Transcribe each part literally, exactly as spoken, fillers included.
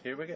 Here we go.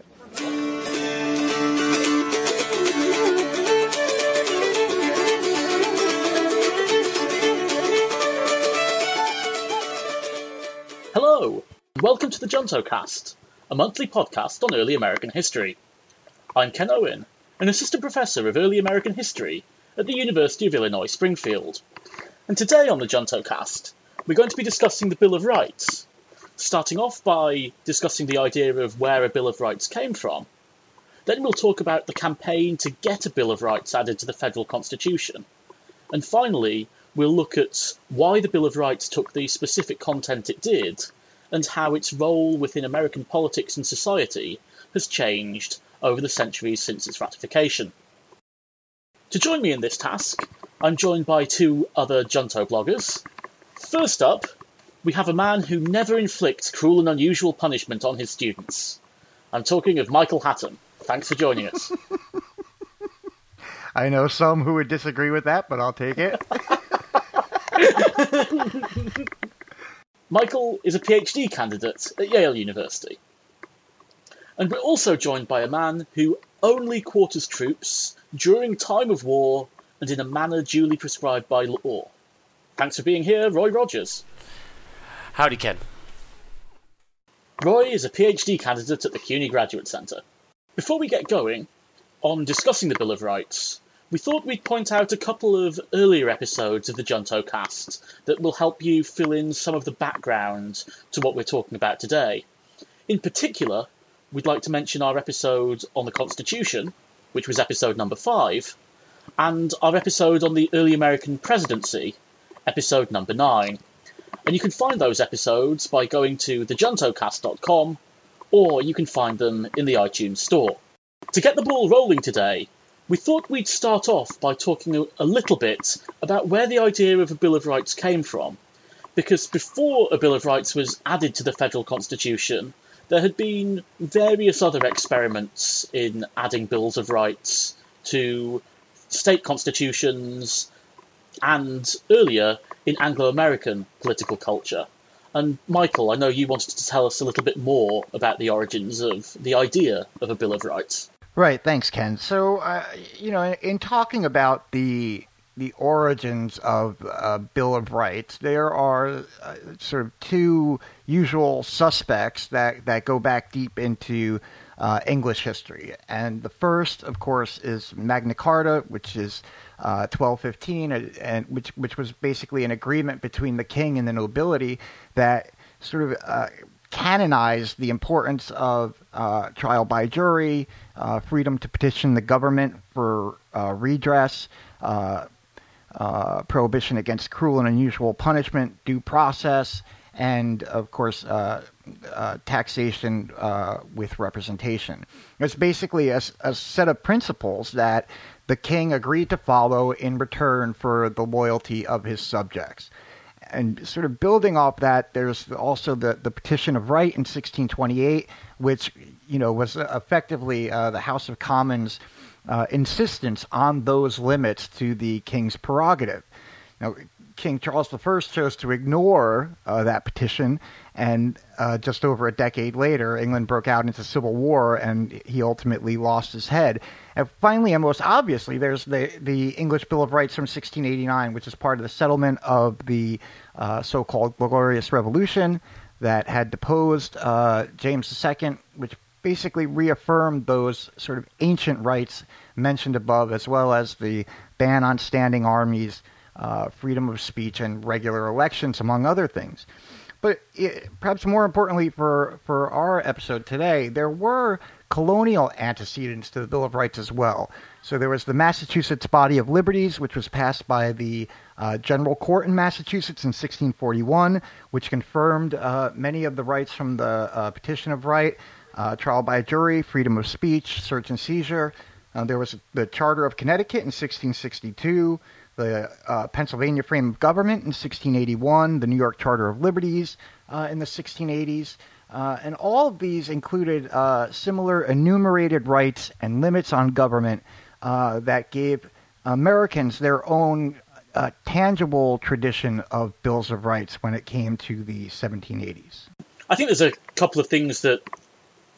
Hello, and welcome to the JuntoCast, a monthly podcast on early American history. I'm Ken Owen, an assistant professor of early American history at the University of Illinois Springfield. And today on the JuntoCast, we're going to be discussing the Bill of Rights, starting off by discussing the idea of where a Bill of Rights came from. Then we'll talk about the campaign to get a Bill of Rights added to the federal constitution. And finally, we'll look at why the Bill of Rights took the specific content it did, and how its role within American politics and society has changed over the centuries since its ratification. To join me in this task, I'm joined by two other Junto bloggers. First up, we have a man who never inflicts cruel and unusual punishment on his students. I'm talking of Michael Hatton. Thanks for joining us. I know some who would disagree with that, but I'll take it. Michael is a PhD candidate at Yale University. And we're also joined by a man who only quarters troops during time of war and in a manner duly prescribed by law. Thanks for being here, Roy Rogers. Howdy, Ken. Roy is a PhD candidate at the CUNY Graduate Center. Before we get going on discussing the Bill of Rights, we thought we'd point out a couple of earlier episodes of the JuntoCast that will help you fill in some of the background to what we're talking about today. In particular, we'd like to mention our episode on the Constitution, which was episode number five, and our episode on the early American presidency, episode number nine. And you can find those episodes by going to the juntocast dot com, or you can find them in the iTunes store. To get the ball rolling today, we thought we'd start off by talking a little bit about where the idea of a Bill of Rights came from, because before a Bill of Rights was added to the federal constitution, there had been various other experiments in adding bills of rights to state constitutions and earlier in Anglo-American political culture. And Michael, I know you wanted to tell us a little bit more about the origins of the idea of a Bill of Rights. Right, thanks, Ken. So, uh, you know, in talking about the the origins of a Bill of Rights, there are uh, sort of two usual suspects that, that go back deep into uh, English history. And the first, of course, is Magna Carta, which is uh, twelve fifteen, and, and which which was basically an agreement between the king and the nobility that sort of uh, canonized the importance of uh, trial by jury, uh, freedom to petition the government for uh, redress, uh, uh, prohibition against cruel and unusual punishment, due process, and, of course, uh, uh, taxation uh, with representation. It's basically a, a set of principles that the king agreed to follow in return for the loyalty of his subjects. And sort of building off that, there's also the, the Petition of Right in sixteen twenty-eight, which, you know, was effectively uh, the House of Commons' uh, insistence on those limits to the king's prerogative. Now, King Charles the First chose to ignore uh, that petition, and uh, just over a decade later, England broke out into civil war, and he ultimately lost his head. And finally, and most obviously, there's the, the English Bill of Rights from sixteen eighty-nine, which is part of the settlement of the uh, so-called Glorious Revolution that had deposed uh, James the Second, which basically reaffirmed those sort of ancient rights mentioned above, as well as the ban on standing armies, Uh, freedom of speech, and regular elections, among other things. But it, perhaps more importantly for, for our episode today, there were colonial antecedents to the Bill of Rights as well. So there was the Massachusetts Body of Liberties, which was passed by the uh, General Court in Massachusetts in sixteen forty-one, which confirmed uh, many of the rights from the uh, Petition of Right, uh, trial by jury, freedom of speech, search and seizure. Uh, there was the Charter of Connecticut in sixteen sixty-two, the uh, Pennsylvania Frame of Government in sixteen eighty-one, the New York Charter of Liberties uh, in the sixteen eighties, uh, and all of these included uh, similar enumerated rights and limits on government uh, that gave Americans their own uh, tangible tradition of bills of rights when it came to the seventeen eighties. I think there's a couple of things that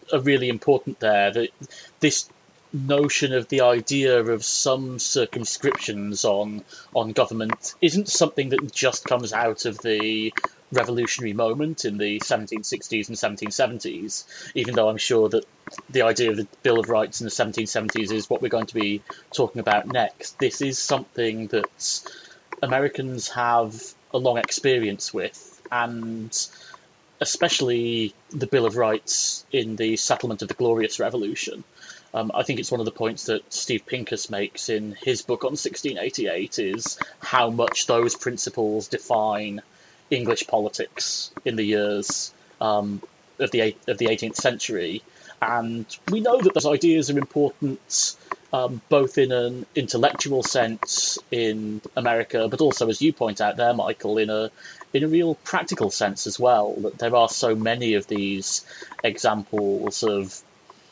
are really important there. That this notion of the idea of some circumscriptions on on government isn't something that just comes out of the revolutionary moment in the seventeen sixties and seventeen seventies, even though I'm sure that the idea of the Bill of Rights in the seventeen seventies is what we're going to be talking about next. This is something that Americans have a long experience with, and especially the Bill of Rights in the settlement of the Glorious Revolution. Um, I think it's one of the points that Steve Pincus makes in his book on sixteen eighty-eight is how much those principles define English politics in the years um, of the of the eighteenth century. And we know that those ideas are important um, both in an intellectual sense in America, but also, as you point out there, Michael, in a in a real practical sense as well, that there are so many of these examples of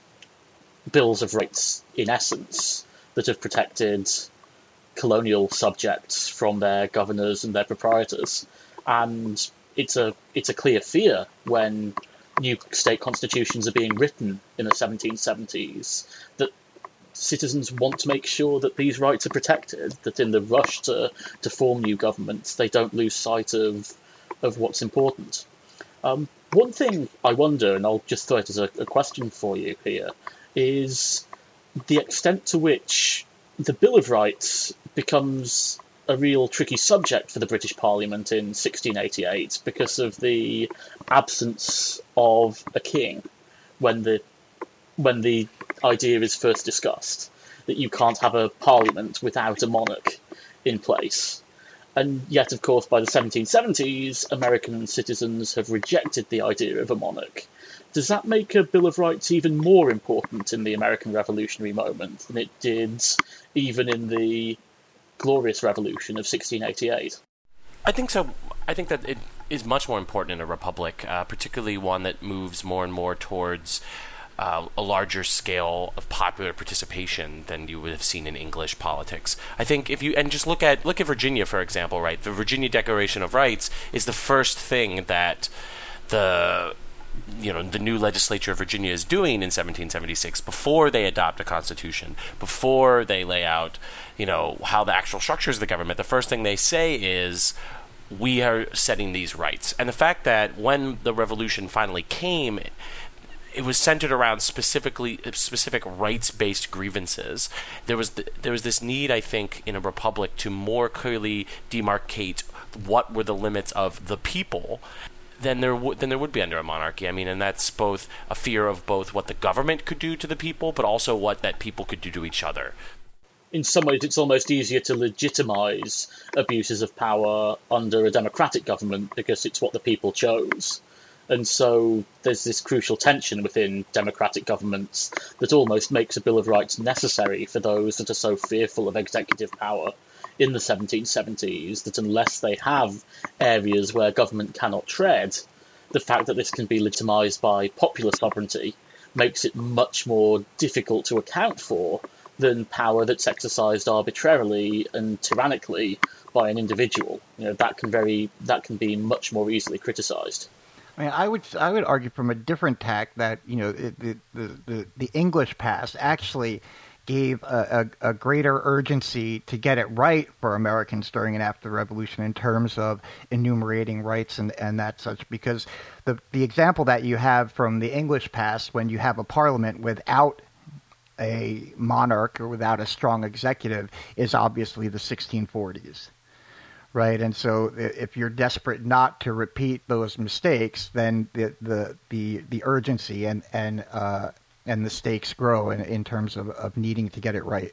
bills of rights, in essence, that have protected colonial subjects from their governors and their proprietors. And it's a it's a clear fear when new state constitutions are being written in the seventeen seventies that citizens want to make sure that these rights are protected, that in the rush to, to form new governments, they don't lose sight of of what's important. Um, one thing I wonder, and I'll just throw it as a, a question for you here, is the extent to which the Bill of Rights becomes a real tricky subject for the British Parliament in sixteen eighty-eight because of the absence of a king when the when the idea is first discussed, that you can't have a parliament without a monarch in place. And yet, of course, by the seventeen seventies, American citizens have rejected the idea of a monarch. Does that make a Bill of Rights even more important in the American Revolutionary moment than it did even in the Glorious Revolution of sixteen eighty-eight? I think so. I think that it is much more important in a republic, uh, particularly one that moves more and more towards uh, a larger scale of popular participation than you would have seen in English politics. I think if you and just look at look at Virginia, for example, right? The Virginia Declaration of Rights is the first thing that the you know, the new legislature of Virginia is doing in seventeen seventy-six before they adopt a constitution, before they lay out, you know, how the actual structures of the government. The first thing they say is, we are setting these rights. And the fact that when the revolution finally came, it was centered around specifically specific rights-based grievances. There was the, there was this need, I think, in a republic to more clearly demarcate what were the limits of the people than there would than there would be under a monarchy. I mean, and that's both a fear of both what the government could do to the people, but also what that people could do to each other. In some ways, it's almost easier to legitimize abuses of power under a democratic government because it's what the people chose. And so there's this crucial tension within democratic governments that almost makes a Bill of Rights necessary for those that are so fearful of executive power in the seventeen seventies, that unless they have areas where government cannot tread, the fact that this can be legitimized by popular sovereignty makes it much more difficult to account for than power that's exercised arbitrarily and tyrannically by an individual. You know, that can very that can be much more easily criticized. I mean, I would I would argue from a different tack that, you know, it, the, the the the English past actually gave a, a, a greater urgency to get it right for Americans during and after the Revolution in terms of enumerating rights and, and that such, because the the example that you have from the English past, when you have a parliament without a monarch or without a strong executive, is obviously the sixteen forties. Right, and so if you're desperate not to repeat those mistakes, then the the the, the urgency and and uh, and the stakes grow in, in terms of, of needing to get it right.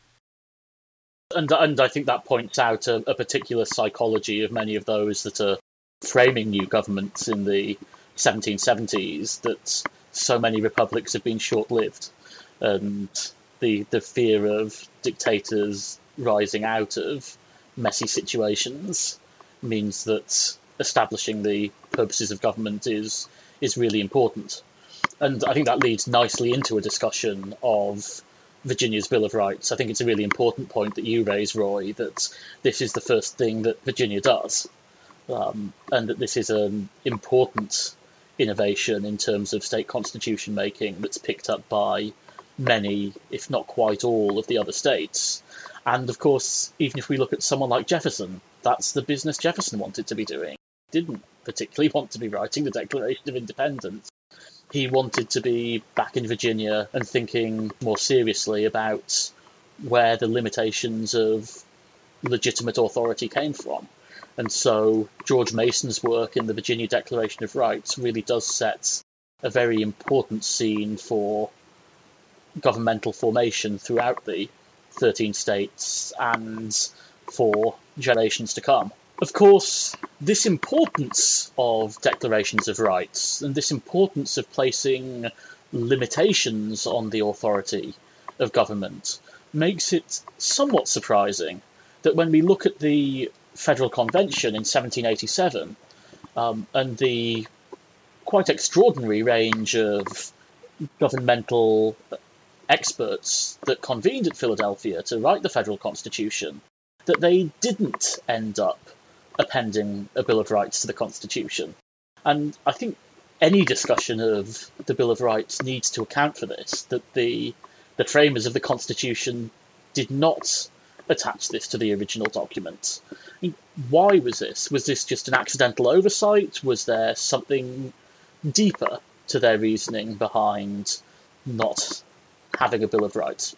And and I think that points out a, a particular psychology of many of those that are framing new governments in the seventeen seventies, that so many republics have been short-lived, and the the fear of dictators rising out of messy situations means that establishing the purposes of government is is really important. And I think that leads nicely into a discussion of Virginia's Bill of Rights. I think it's a really important point that you raise, Roy, that this is the first thing that Virginia does, um, and that this is an important innovation in terms of state constitution making that's picked up by many, if not quite all, of the other states. And of course, even if we look at someone like Jefferson, that's the business Jefferson wanted to be doing. He didn't particularly want to be writing the Declaration of Independence. He wanted to be back in Virginia and thinking more seriously about where the limitations of legitimate authority came from. And so George Mason's work in the Virginia Declaration of Rights really does set a very important scene for governmental formation throughout the thirteen states and for generations to come. Of course, this importance of declarations of rights and this importance of placing limitations on the authority of government makes it somewhat surprising that when we look at the Federal Convention in seventeen eighty-seven um, and the quite extraordinary range of governmental experts that convened at Philadelphia to write the Federal Constitution, that they didn't end up appending a Bill of Rights to the Constitution. And I think any discussion of the Bill of Rights needs to account for this, that the the framers of the Constitution did not attach this to the original document. I mean, why was this? Was this just an accidental oversight? Was there something deeper to their reasoning behind not having a Bill of Rights?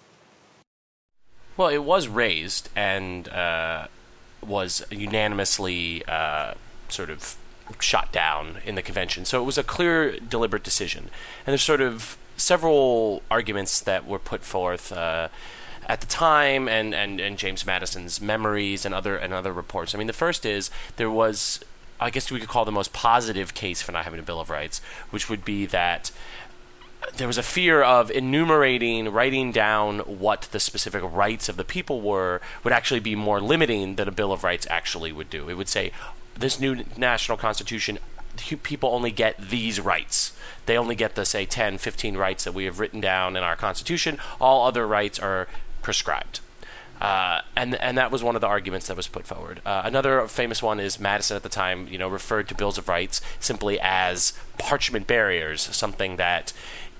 Well, it was raised and uh, was unanimously uh, sort of shot down in the convention. So it was a clear, deliberate decision. And there's sort of several arguments that were put forth uh, at the time, and, and, and James Madison's memories and other and other reports. I mean, the first is there was, I guess we could call the most positive case for not having a Bill of Rights, which would be that there was a fear of enumerating, writing down what the specific rights of the people were would actually be more limiting than a Bill of Rights actually would do. It would say, this new national constitution, people only get these rights. They only get the, say, ten, fifteen rights that we have written down in our Constitution. All other rights are prescribed. Uh, and and that was one of the arguments that was put forward. Uh, another famous one is Madison at the time, you know, referred to Bills of Rights simply as parchment barriers, something that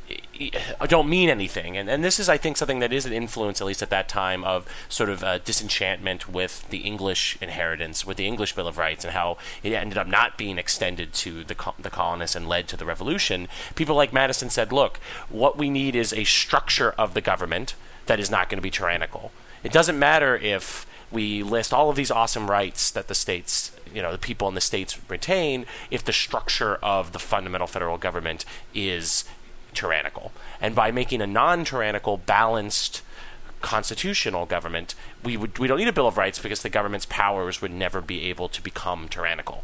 don't mean anything. And and this is, I think, something that is an influence, at least at that time, of sort of uh, disenchantment with the English inheritance, with the English Bill of Rights, and how it ended up not being extended to the co- the colonists and led to the Revolution. People like Madison said, look, what we need is a structure of the government that is not going to be tyrannical. It doesn't matter if we list all of these awesome rights that the states, you know, the people in the states retain, if the structure of the fundamental federal government is tyrannical. And by making a non-tyrannical, balanced constitutional government, we would we don't need a Bill of Rights because the government's powers would never be able to become tyrannical.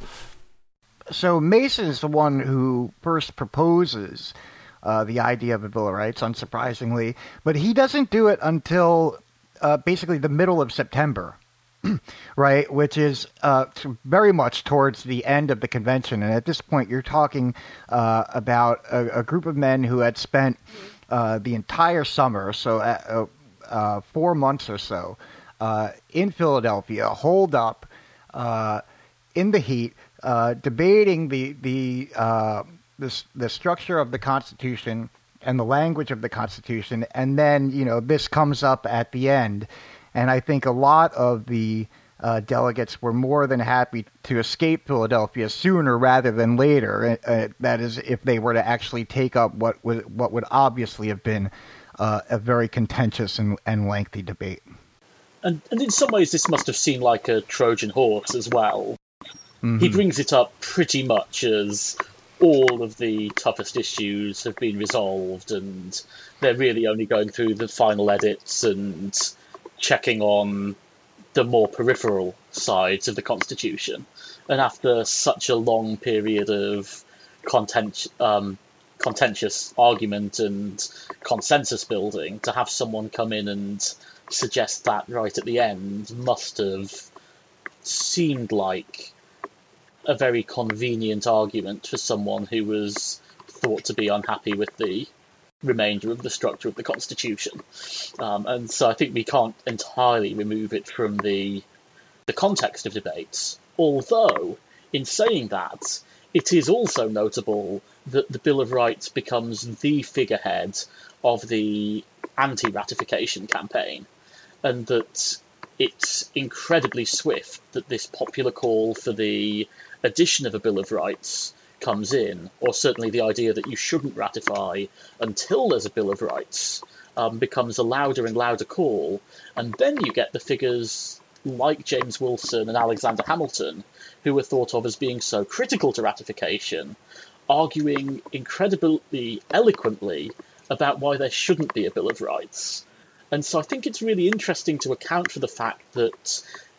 So Mason is the one who first proposes uh, the idea of a Bill of Rights, unsurprisingly, but he doesn't do it until uh, basically the middle of September. Right, which is uh, very much towards the end of the convention. And at this point, you're talking uh, about a, a group of men who had spent uh, the entire summer, so uh, uh, four months or so, uh, in Philadelphia, holed up uh, in the heat, uh, debating the the, uh, the the structure of the Constitution and the language of the Constitution. And then, you know, this comes up at the end. And I think a lot of the uh, delegates were more than happy to escape Philadelphia sooner rather than later. Uh, that is, if they were to actually take up what would, what would obviously have been uh, a very contentious and, and lengthy debate. And, and in some ways, this must have seemed like a Trojan horse as well. Mm-hmm. He brings it up pretty much as all of the toughest issues have been resolved, and they're really only going through the final edits and checking on the more peripheral sides of the Constitution. And after such a long period of content, um, contentious argument and consensus building, to have someone come in and suggest that right at the end must have seemed like a very convenient argument for someone who was thought to be unhappy with the remainder of the structure of the Constitution. Um, and so I think we can't entirely remove it from the the context of debates, although in saying that, it is also notable that the Bill of Rights becomes the figurehead of the anti-ratification campaign, and that it's incredibly swift that this popular call for the addition of a Bill of Rights comes in, or certainly the idea that you shouldn't ratify until there's a Bill of Rights, um, becomes a louder and louder call, and then you get the figures like James Wilson and Alexander Hamilton, who were thought of as being so critical to ratification, arguing incredibly eloquently about why there shouldn't be a Bill of Rights. And so I think it's really interesting to account for the fact that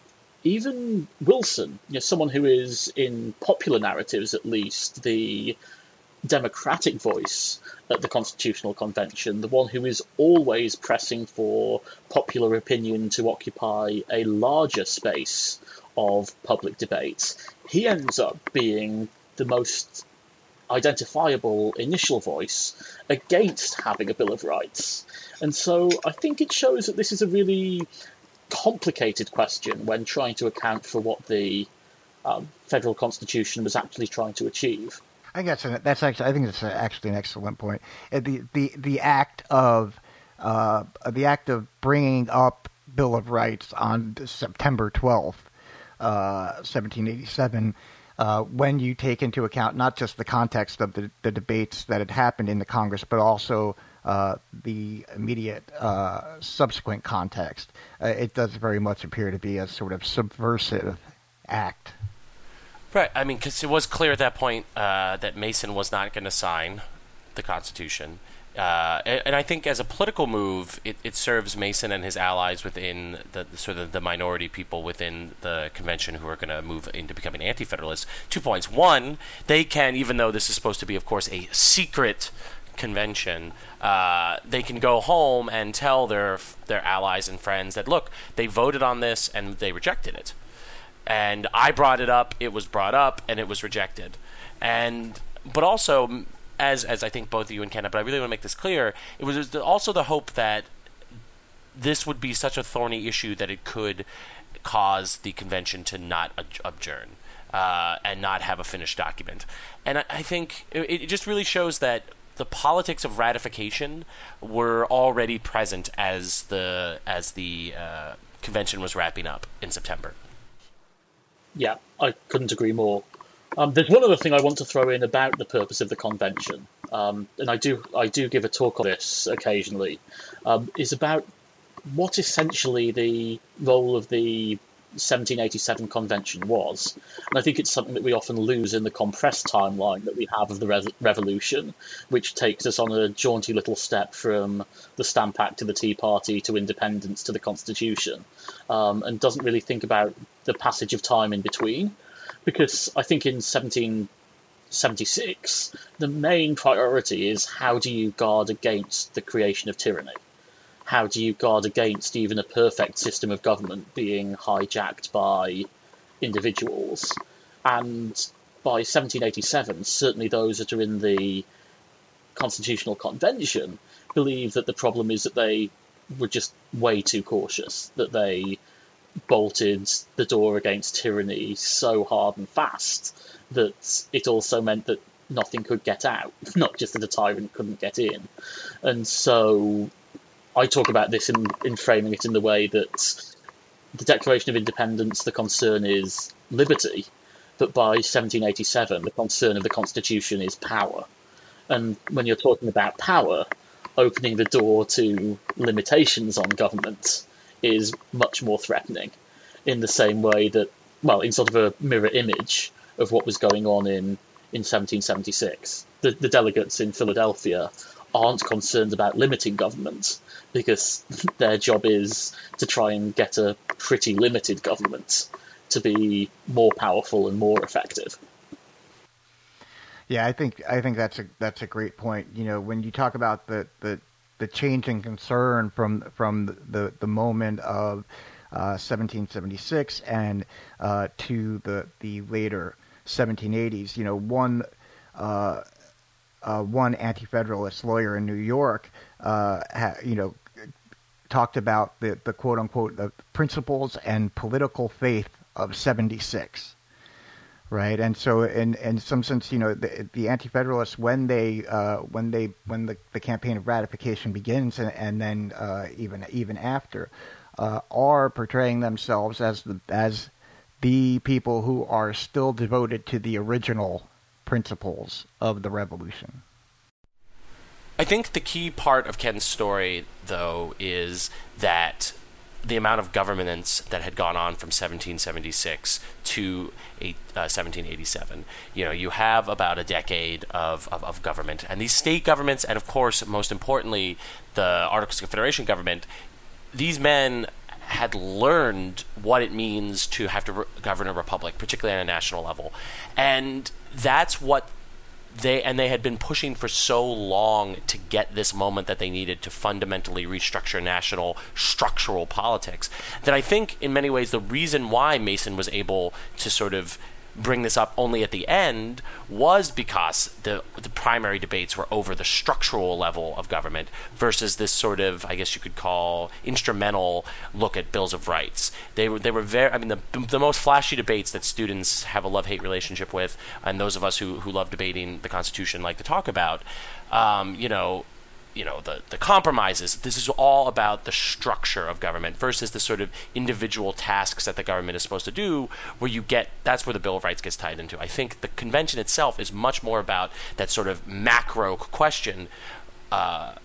even Wilson, you know, someone who is, in popular narratives at least, the democratic voice at the Constitutional Convention, the one who is always pressing for popular opinion to occupy a larger space of public debate, he ends up being the most identifiable initial voice against having a Bill of Rights. And so I think it shows that this is a really complicated question when trying to account for what the um, federal constitution was actually trying to achieve. I guess that's actually. I think that's actually an excellent point. The the the act of uh, the act of bringing up Bill of Rights on September twelfth, uh, seventeen eighty-seven, uh, when you take into account not just the context of the, the debates that had happened in the Congress, but also uh, the immediate uh, subsequent context, uh, it does very much appear to be a sort of subversive act. Right. I mean, because it was clear at that point uh, that Mason was not going to sign the Constitution. Uh, and, and I think as a political move, it, it serves Mason and his allies within the, the sort of the minority people within the convention who are going to move into becoming anti-federalists. Two points. One, they can, even though this is supposed to be, of course, a secret convention, uh, they can go home and tell their their allies and friends that, look, they voted on this and they rejected it. And I brought it up, it was brought up, and it was rejected. And but also, as as I think both of you and Ken, but I really want to make this clear, it was also the hope that this would be such a thorny issue that it could cause the convention to not adjourn uh, and not have a finished document. And I, I think it, it just really shows that the politics of ratification were already present as the as the uh, convention was wrapping up in September. Yeah, I couldn't agree more. Um, there's one other thing I want to throw in about the purpose of the convention, um, and I do I do give a talk on this occasionally, um, is about what essentially the role of the seventeen eighty-seven convention was. And I think it's something that we often lose in the compressed timeline that we have of the re- revolution, which takes us on a jaunty little step from the Stamp Act to the Tea Party to independence to the Constitution, um, and doesn't really think about the passage of time in between. Because I think in seventeen seventy-six, the main priority is how do you guard against the creation of tyranny? How do you guard against even a perfect system of government being hijacked by individuals? And by seventeen eighty-seven, certainly those that are in the Constitutional Convention believe that the problem is that they were just way too cautious, that they bolted the door against tyranny so hard and fast that it also meant that nothing could get out, not just that a tyrant couldn't get in. And so I talk about this in, in framing it in the way that the Declaration of Independence, the concern is liberty, but by seventeen eighty-seven, the concern of the Constitution is power. And when you're talking about power, opening the door to limitations on government is much more threatening, in the same way that, well, in sort of a mirror image of what was going on in, in seventeen seventy-six. The, the delegates in Philadelphia aren't concerned about limiting government, because their job is to try and get a pretty limited government to be more powerful and more effective. Yeah, I think I think that's a that's a great point. You know, when you talk about the the, the change in concern from from the the moment of uh, seventeen seventy-six and uh, to the the later seventeen eighties, you know, one uh, uh, one anti-federalist lawyer in New York, uh, ha, you know, talked about the the quote unquote the principles and political faith of seventy-six. right? And so, in in some sense, you know, the, the Anti-Federalists, when they uh, when they when the, the campaign of ratification begins, and, and then uh, even even after, uh, are portraying themselves as the as the people who are still devoted to the original principles of the revolution. I think the key part of Ken's story, though, is that the amount of governance that had gone on from seventeen seventy-six to eight, uh, seventeen eighty-seven. You know, you have about a decade of, of, of government. And these state governments, and of course, most importantly, the Articles of Confederation government, these men had learned what it means to have to re- govern a republic, particularly on a national level. And that's what They and they had been pushing for so long to get this moment that they needed to fundamentally restructure national structural politics that I think in many ways the reason why Mason was able to sort of bring this up only at the end was because the the primary debates were over the structural level of government versus this sort of, I guess you could call, instrumental look at bills of rights. They were they were very I mean the the most flashy debates that students have a love-hate relationship with, and those of us who who love debating the Constitution like to talk about, um, you know, you know, the, the compromises. This is all about the structure of government versus the sort of individual tasks that the government is supposed to do, where you get, that's where the Bill of Rights gets tied into. I think the convention itself is much more about that sort of macro question, uh,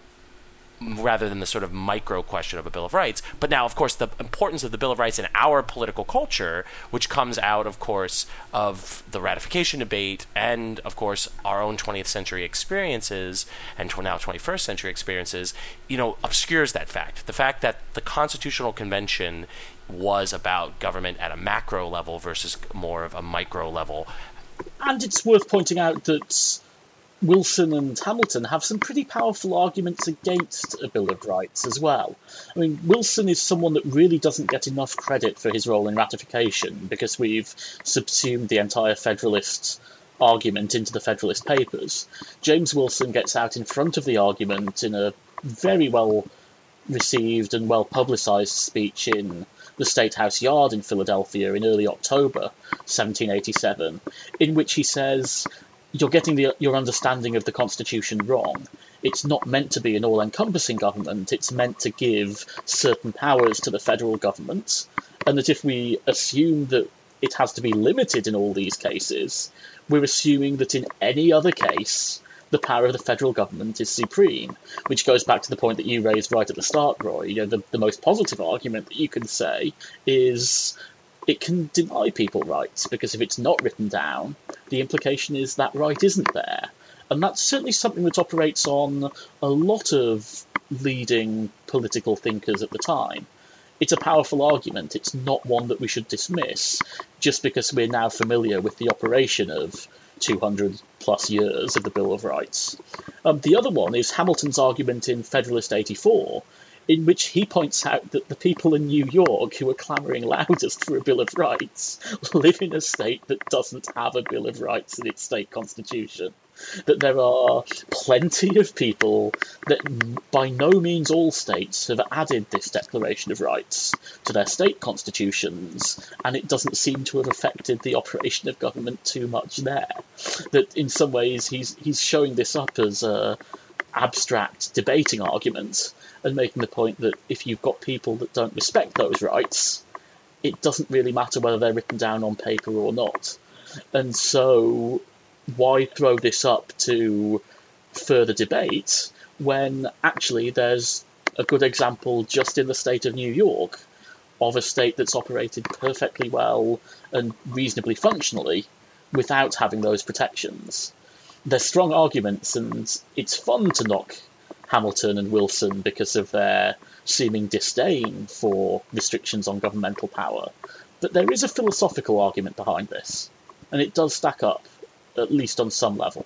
rather than the sort of micro question of a Bill of Rights. But now, of course, the importance of the Bill of Rights in our political culture, which comes out, of course, of the ratification debate and, of course, our own twentieth century experiences and now twenty-first century experiences, you know, obscures that fact. The fact that the Constitutional Convention was about government at a macro level versus more of a micro level. And it's worth pointing out that Wilson and Hamilton have some pretty powerful arguments against a Bill of Rights as well. I mean, Wilson is someone that really doesn't get enough credit for his role in ratification because we've subsumed the entire Federalist argument into the Federalist Papers. James Wilson gets out in front of the argument in a very well received and well publicised speech in the State House Yard in Philadelphia in early October seventeen eighty-seven, in which he says, you're getting the, your understanding of the Constitution wrong. It's not meant to be an all-encompassing government. It's meant to give certain powers to the federal government, and that if we assume that it has to be limited in all these cases, we're assuming that in any other case, the power of the federal government is supreme, which goes back to the point that you raised right at the start, Roy. You know, the, the most positive argument that you can say is it can deny people rights, because if it's not written down, the implication is that right isn't there. And that's certainly something that operates on a lot of leading political thinkers at the time. It's a powerful argument. It's not one that we should dismiss just because we're now familiar with the operation of two hundred plus years of the Bill of Rights. Um, the other one is Hamilton's argument in Federalist eighty-four, in which he points out that the people in New York who are clamouring loudest for a Bill of Rights live in a state that doesn't have a Bill of Rights in its state constitution. That there are plenty of people that by no means all states have added this Declaration of Rights to their state constitutions, and it doesn't seem to have affected the operation of government too much there. That in some ways he's he's showing this up as a abstract debating argument and making the point that if you've got people that don't respect those rights, it doesn't really matter whether they're written down on paper or not. And so why throw this up to further debate when actually there's a good example just in the state of New York of a state that's operated perfectly well and reasonably functionally without having those protections? They're strong arguments, and it's fun to knock Hamilton and Wilson because of their seeming disdain for restrictions on governmental power. But there is a philosophical argument behind this, and it does stack up, at least on some level.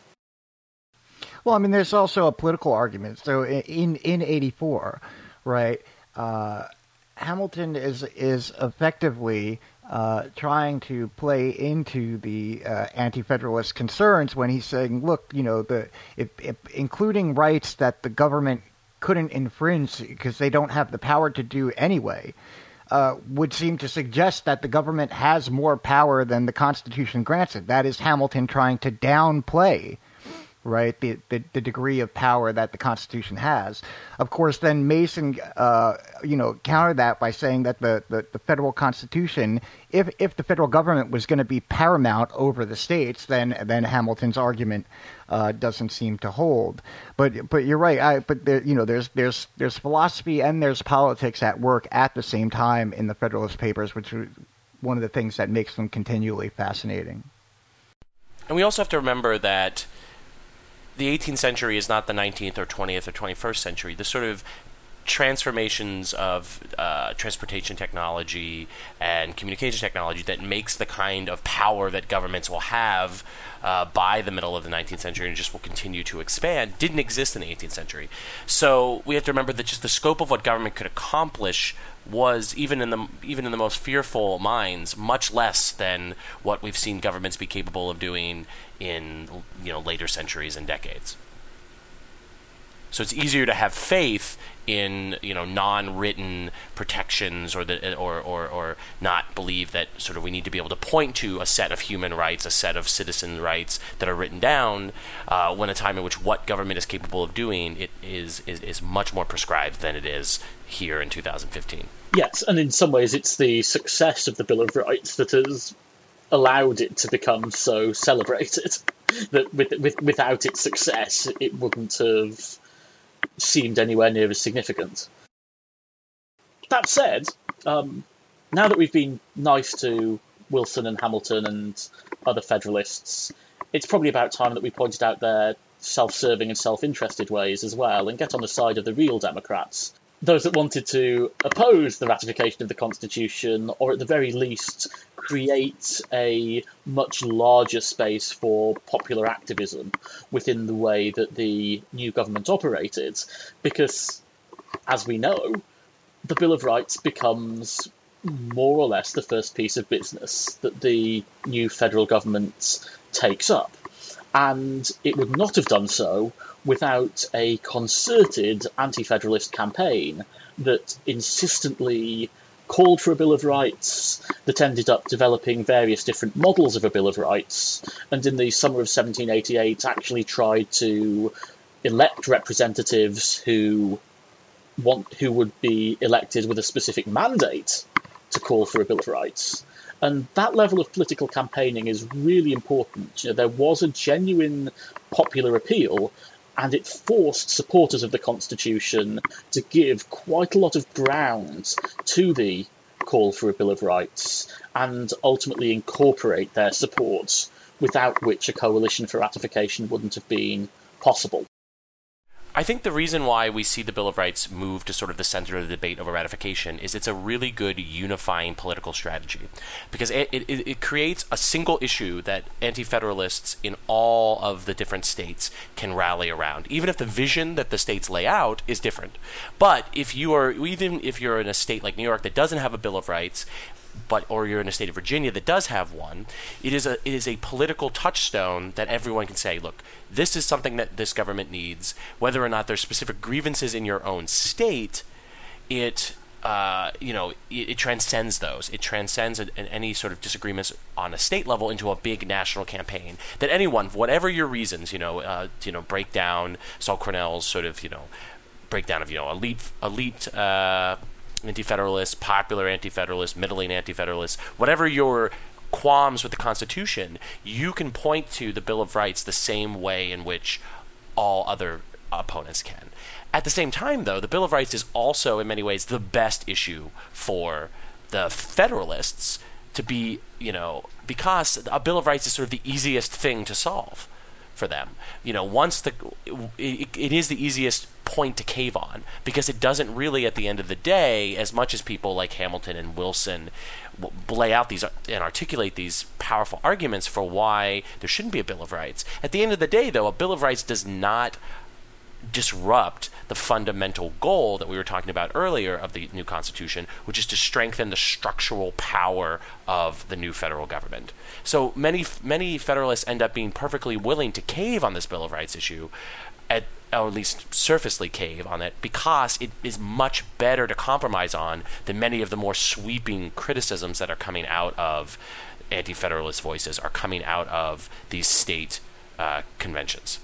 Well, I mean, there's also a political argument. So in in eighty-four, right, uh, Hamilton is is effectively uh, trying to play into the uh, anti-federalist concerns when he's saying, look, you know, the if, if, including rights that the government couldn't infringe because they don't have the power to do anyway. uh, would seem to suggest that the government has more power than the Constitution grants it. That is Hamilton trying to downplay, right, the, the, the degree of power that the Constitution has. Of course, then Mason, uh, you know, countered that by saying that the, the, the federal Constitution, if if the federal government was going to be paramount over the states, then then Hamilton's argument uh, doesn't seem to hold. But but you're right. I, but there, you know, there's there's there's philosophy and there's politics at work at the same time in the Federalist Papers, which is one of the things that makes them continually fascinating. And we also have to remember that the eighteenth century is not the nineteenth or twentieth or twenty-first century. The sort of transformations of uh, transportation technology and communication technology that makes the kind of power that governments will have uh, by the middle of the nineteenth century and just will continue to expand didn't exist in the eighteenth century. So we have to remember that just the scope of what government could accomplish was, even in the even in the most fearful minds, much less than what we've seen governments be capable of doing in, you know, later centuries and decades. So it's easier to have faith in, you know, non-written protections, or the or, or or not believe that sort of we need to be able to point to a set of human rights, a set of citizen rights that are written down, uh, when a time in which what government is capable of doing it is, is is much more prescribed than it is here in two thousand fifteen. Yes, and in some ways it's the success of the Bill of Rights that has allowed it to become so celebrated that with, with, without its success it wouldn't have seemed anywhere near as significant. That said, um, now that we've been nice to Wilson and Hamilton and other Federalists, it's probably about time that we pointed out their self-serving and self-interested ways as well, and get on the side of the real Democrats, those that wanted to oppose the ratification of the Constitution, or at the very least create a much larger space for popular activism within the way that the new government operated. Because, as we know, the Bill of Rights becomes more or less the first piece of business that the new federal government takes up. And it would not have done so without a concerted anti-federalist campaign that insistently called for a Bill of Rights, that ended up developing various different models of a Bill of Rights, and in the summer of seventeen eighty-eight actually tried to elect representatives who want who would be elected with a specific mandate to call for a Bill of Rights. And that level of political campaigning is really important. You know, there was a genuine popular appeal, and it forced supporters of the Constitution to give quite a lot of ground to the call for a Bill of Rights, and ultimately incorporate their support, without which a coalition for ratification wouldn't have been possible. I think the reason why we see the Bill of Rights move to sort of the center of the debate over ratification is it's a really good unifying political strategy, because it, it, it creates a single issue that anti-federalists in all of the different states can rally around, even if the vision that the states lay out is different. But if you are, even if you're in a state like New York that doesn't have a Bill of Rights, but or you're in a state of Virginia that does have one, it is a it is a political touchstone that everyone can say, look, this is something that this government needs. Whether or not there's specific grievances in your own state, it uh, you know it, it transcends those. It transcends a, a, any sort of disagreements on a state level into a big national campaign that anyone, whatever your reasons, you know, uh, you know, break down Saul Cornell's sort of you know breakdown of you know elite elite. Uh, anti-federalist, popular anti-federalist, middling anti-federalist, whatever your qualms with the Constitution, you can point to the Bill of Rights the same way in which all other opponents can. At the same time, though, the Bill of Rights is also, in many ways, the best issue for the Federalists to be, you know, because a Bill of Rights is sort of the easiest thing to solve for them. You know, once the it, it is the easiest point to cave on, because it doesn't really, at the end of the day, as much as people like Hamilton and Wilson lay out these and articulate these powerful arguments for why there shouldn't be a Bill of Rights, at the end of the day, though, a Bill of Rights does not disrupt the fundamental goal that we were talking about earlier of the new Constitution, which is to strengthen the structural power of the new federal government. So many many Federalists end up being perfectly willing to cave on this Bill of Rights issue, at or at least surfacely cave on it, because it is much better to compromise on than many of the more sweeping criticisms that are coming out of anti-federalist voices, are coming out of these state uh, conventions.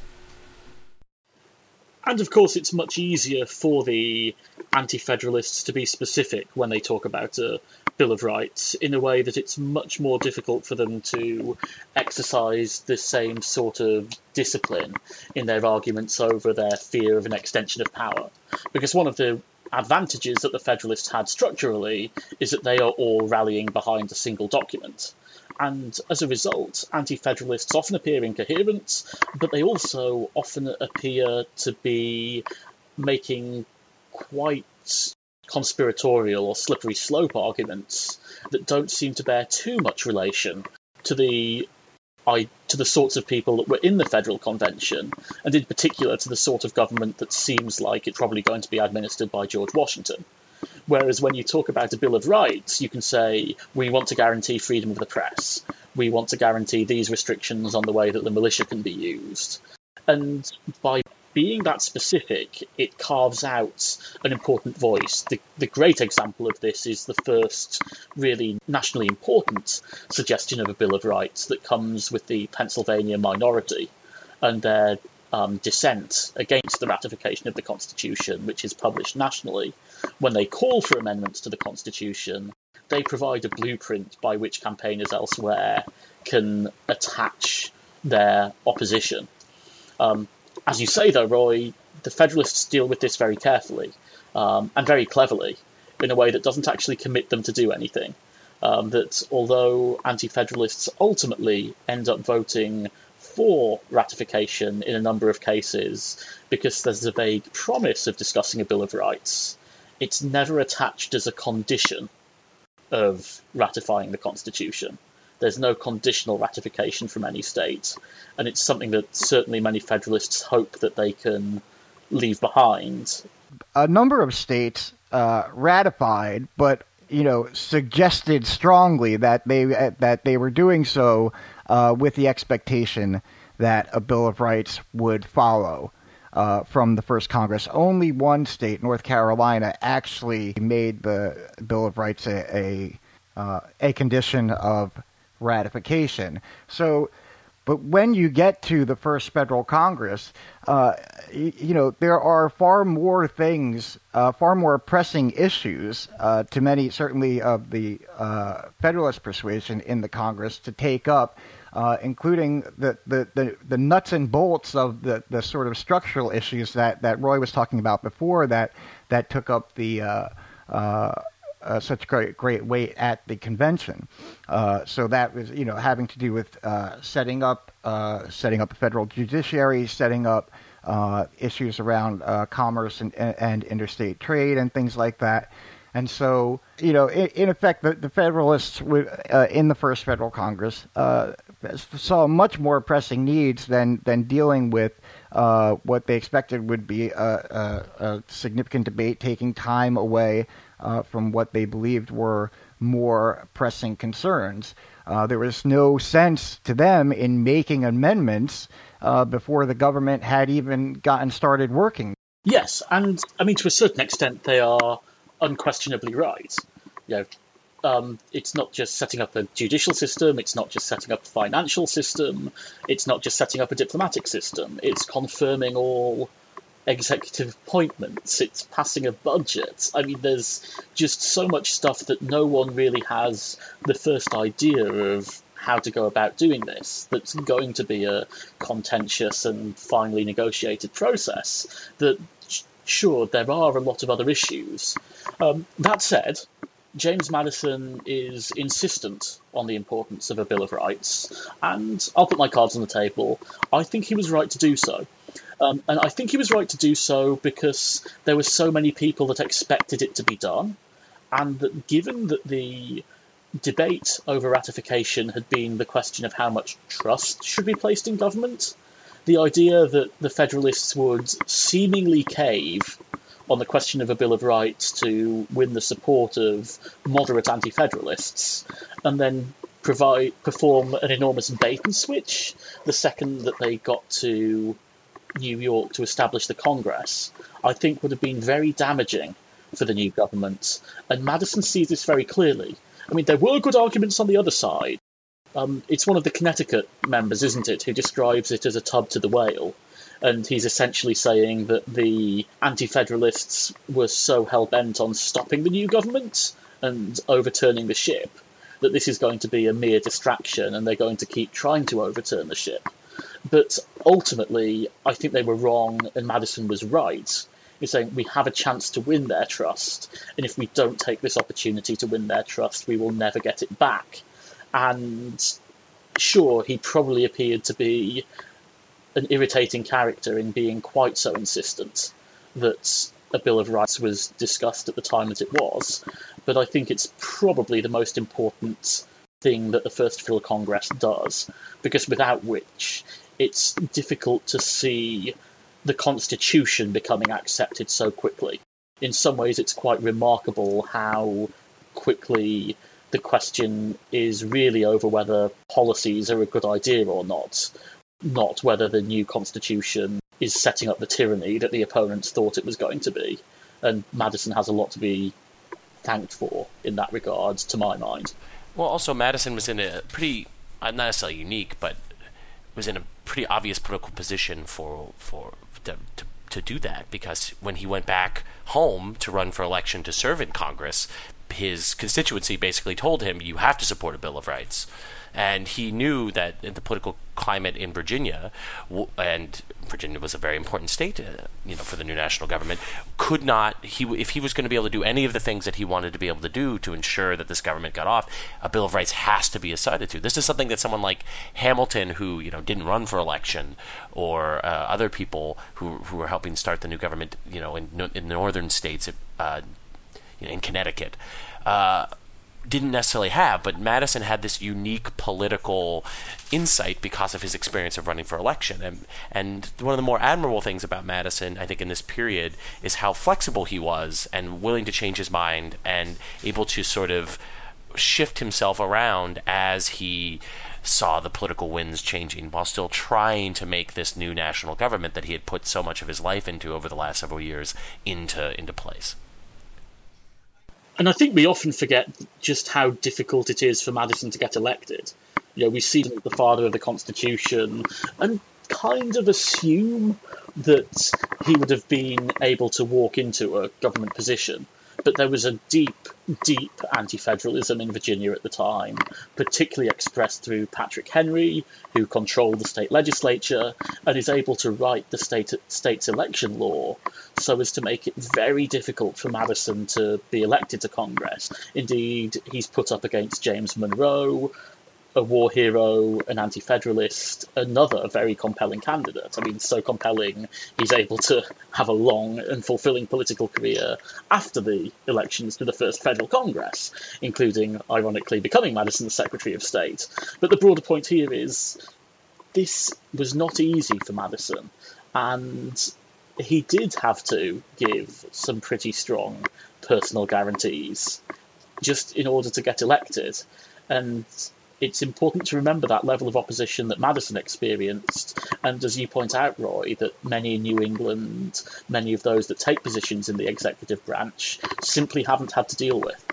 And of course, it's much easier for the anti-federalists to be specific when they talk about a Bill of Rights, in a way that it's much more difficult for them to exercise the same sort of discipline in their arguments over their fear of an extension of power. Because one of the advantages that the Federalists had structurally is that they are all rallying behind a single document. And as a result, anti-federalists often appear incoherent, but they also often appear to be making quite conspiratorial or slippery slope arguments that don't seem to bear too much relation to the I, to the sorts of people that were in the Federal Convention, and in particular to the sort of government that seems like it's probably going to be administered by George Washington. Whereas when you talk about a Bill of Rights, you can say, we want to guarantee freedom of the press. We want to guarantee these restrictions on the way that the militia can be used. And by being that specific, it carves out an important voice. The, the great example of this is the first really nationally important suggestion of a Bill of Rights that comes with the Pennsylvania minority and their um, dissent against the ratification of the Constitution, which is published nationally. When they call for amendments to the Constitution, they provide a blueprint by which campaigners elsewhere can attach their opposition. Um, As you say, though, Roy, the Federalists deal with this very carefully um, and very cleverly in a way that doesn't actually commit them to do anything. Um, that although anti-Federalists ultimately end up voting for ratification in a number of cases because there's a vague promise of discussing a Bill of Rights, it's never attached as a condition of ratifying the Constitution. There's no conditional ratification from any state, and it's something that certainly many Federalists hope that they can leave behind. A number of states uh, ratified, but you know, suggested strongly that they uh, that they were doing so uh, with the expectation that a Bill of Rights would follow uh, from the first Congress. Only one state, North Carolina, actually made the Bill of Rights a a, uh, a condition of ratification. So, but when you get to the first federal Congress, uh, you, you know, there are far more things, uh, far more pressing issues uh, to many, certainly of the uh, Federalist persuasion in the Congress to take up, uh, including the, the, the, the nuts and bolts of the, the sort of structural issues that, that Roy was talking about before that, that took up the uh, uh, Uh, such great great weight at the convention. Uh, so that was, you know, having to do with uh, setting up uh, setting up a federal judiciary, setting up uh, issues around uh, commerce and, and interstate trade and things like that. And so, you know, in, in effect, the, the Federalists would, uh, in the first federal Congress uh, saw much more pressing needs than than dealing with uh, what they expected would be a, a, a significant debate, taking time away Uh, from what they believed were more pressing concerns. Uh, there was no sense to them in making amendments uh, before the government had even gotten started working. Yes, and I mean, to a certain extent, they are unquestionably right. You know, um, it's not just setting up a judicial system, it's not just setting up a financial system, it's not just setting up a diplomatic system, it's confirming all executive appointments, it's passing a budget. I mean, there's just so much stuff that no one really has the first idea of how to go about doing this, that's going to be a contentious and finely negotiated process. That, sure, there are a lot of other issues. Um, that said, James Madison is insistent on the importance of a Bill of Rights, and I'll put my cards on the table. I think he was right to do so. Um, and I think he was right to do so because there were so many people that expected it to be done, and that given that the debate over ratification had been the question of how much trust should be placed in government, the idea that the Federalists would seemingly cave on the question of a Bill of Rights to win the support of moderate anti-Federalists, and then provide perform an enormous bait and switch the second that they got to New York to establish the Congress, I think would have been very damaging for the new government. And Madison sees this very clearly. I mean, there were good arguments on the other side. Um, it's one of the Connecticut members, isn't it, who describes it as a tub to the whale. And he's essentially saying that the anti-federalists were so hell-bent on stopping the new government and overturning the ship that this is going to be a mere distraction and they're going to keep trying to overturn the ship. But ultimately, I think they were wrong and Madison was right. He's saying we have a chance to win their trust, and if we don't take this opportunity to win their trust, we will never get it back. And sure, he probably appeared to be an irritating character in being quite so insistent that a Bill of Rights was discussed at the time that it was, but I think it's probably the most important thing that the First Federal Congress does, because without which it's difficult to see the Constitution becoming accepted so quickly. In some ways, it's quite remarkable how quickly the question is really over whether policies are a good idea or not, not whether the new Constitution is setting up the tyranny that the opponents thought it was going to be. And Madison has a lot to be thanked for in that regard, to my mind. Well, also, Madison was in a pretty, not necessarily unique, but was in a pretty obvious political position for for to, to, to do that, because when he went back home to run for election to serve in Congress, his constituency basically told him, you have to support a Bill of Rights. And he knew that in the political climate in Virginia, and Virginia was a very important state, uh, you know, for the new national government, could not, he if he was going to be able to do any of the things that he wanted to be able to do to ensure that this government got off, a Bill of Rights has to be decided to. This is something that someone like Hamilton, who, you know, didn't run for election, or uh, other people who who were helping start the new government, you know, in in the northern states, uh, you know, in Connecticut, uh, didn't necessarily have, but Madison had this unique political insight because of his experience of running for election. And and one of the more admirable things about Madison, I think, in this period is how flexible he was and willing to change his mind and able to sort of shift himself around as he saw the political winds changing, while still trying to make this new national government that he had put so much of his life into over the last several years into into place. And I think we often forget just how difficult it is for Madison to get elected. You know, we see him as the father of the Constitution and kind of assume that he would have been able to walk into a government position. But there was a deep, deep anti-federalism in Virginia at the time, particularly expressed through Patrick Henry, who controlled the state legislature and is able to write the state state's election law so as to make it very difficult for Madison to be elected to Congress. Indeed, he's put up against James Monroe, a war hero, an anti-federalist, another very compelling candidate. I mean, so compelling, he's able to have a long and fulfilling political career after the elections to the First Federal Congress, including, ironically, becoming Madison's Secretary of State. But the broader point here is this was not easy for Madison, and he did have to give some pretty strong personal guarantees just in order to get elected. And it's important to remember that level of opposition that Madison experienced, and as you point out, Roy, that many in New England, many of those that take positions in the executive branch, simply haven't had to deal with.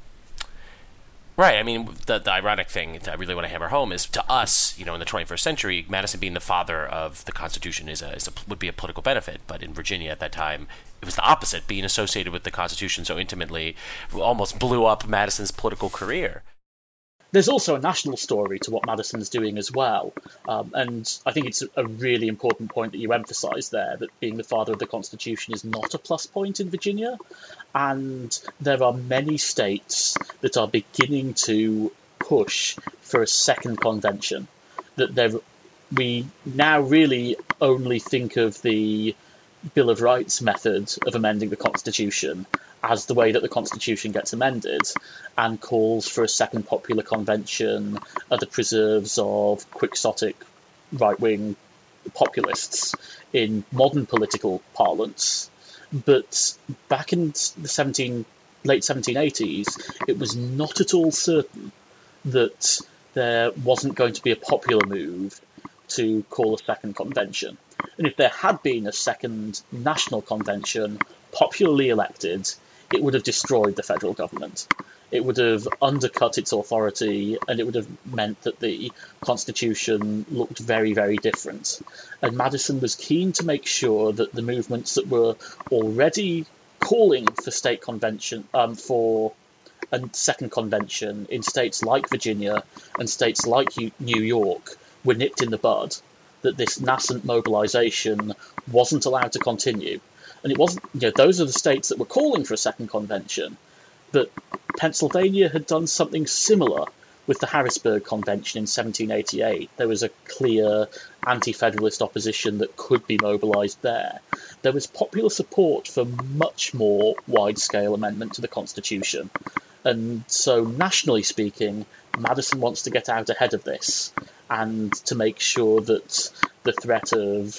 Right. I mean, the, the ironic thing that I really want to hammer home is, to us, you know, in the twenty-first century, Madison being the father of the Constitution is a, is a would be a political benefit. But in Virginia at that time, it was the opposite. Being associated with the Constitution so intimately almost blew up Madison's political career. There's also a national story to what Madison's doing as well, um, and I think it's a really important point that you emphasise there, that being the father of the Constitution is not a plus point in Virginia, and there are many states that are beginning to push for a second convention. That there, we now really only think of the Bill of Rights method of amending the Constitution as the way that the Constitution gets amended, and calls for a second popular convention at the preserves of quixotic right-wing populists in modern political parlance. But back in the seventeen, late seventeen eighties, it was not at all certain that there wasn't going to be a popular move to call a second convention. And if there had been a second national convention, popularly elected, it would have destroyed the federal government. It would have undercut its authority, and it would have meant that the Constitution looked very, very different. And Madison was keen to make sure that the movements that were already calling for state convention, um, for a second convention in states like Virginia and states like New York were nipped in the bud, that this nascent mobilization wasn't allowed to continue. And it wasn't, you know, those are the states that were calling for a second convention, but Pennsylvania had done something similar with the Harrisburg Convention in seventeen eighty-eight. There was a clear anti-federalist opposition that could be mobilized there. There was popular support for much more wide-scale amendment to the Constitution. And so, nationally speaking, Madison wants to get out ahead of this and to make sure that the threat of